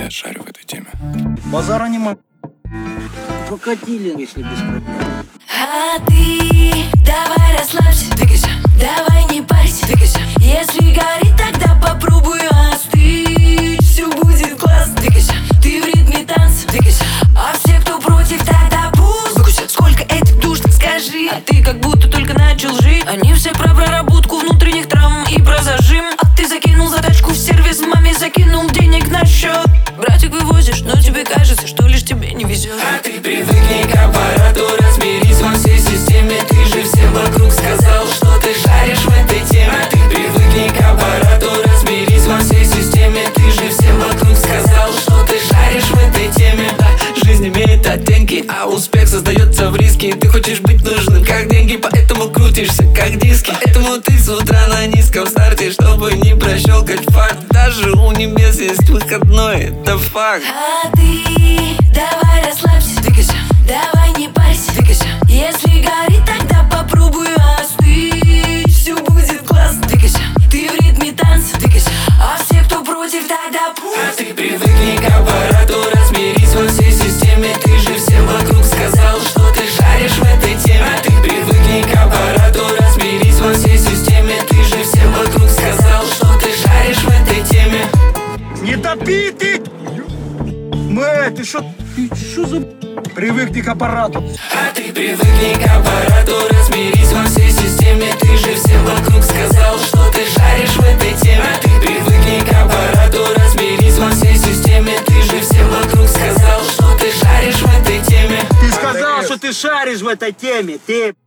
я шарю в этой теме. Базара нема. Покатили, если без проблем. А ты давай расслабься, двигайся, давай не парься, двигайся. Если горит, тогда попробуй остыть. Все будет классно, двигайся, ты в ритме танца, двигайся. А все, кто против, тогда пусть выкусят. Сколько этих душ, так скажи. А ты как будто только начал жить. Они все про проработку внутренних травм и про зажим. А ты закинул задачку в сервис, маме закинул денег на счет. Братик вывозишь, но тебе кажется, что лишь тебе не везет. А ты привыкни к аппарату, разберись во всей системе. Ты же всем вокруг сказал, что ты шаришь в этой теме. А ты привыкни к аппарату, разберись во всей системе. Ты же всем вокруг сказал, что ты шаришь в этой теме. Да, жизнь имеет оттенки, а успех создается в риске. Ты хочешь быть нужным, как деньги, поэтому крутишься, как диски. Поэтому ты с утра на низком старте, чтобы не прощелкать факт. Даже у небес есть выходной, это факт. А ты давай расслабься, двигайся, давай не парься, двигайся. Если горит, тогда попробуй остыть. Все будет классно, двигайся, ты в ритме танца, двигайся. А все, кто против, тогда пусть. А ты привыкни к аппарату, разберись во всей системе. Ты же всем вокруг сказал, что ты шаришь в этой теме. А ты привыкни к аппарату, разберись во всей системе. Ты же всем вокруг сказал, что ты шаришь в этой теме. Не топи ты! Ты что за... Привыкни к аппарату. А ты привыкни к аппарату, разберись во всей системе. Ты же всем вокруг сказал, что ты шаришь в этой теме. А ты привыкни к аппарату, разберись во всей системе. Ты же всем вокруг сказал, что ты шаришь в этой теме. Ты сказал, что ты шаришь в этой теме. Ты...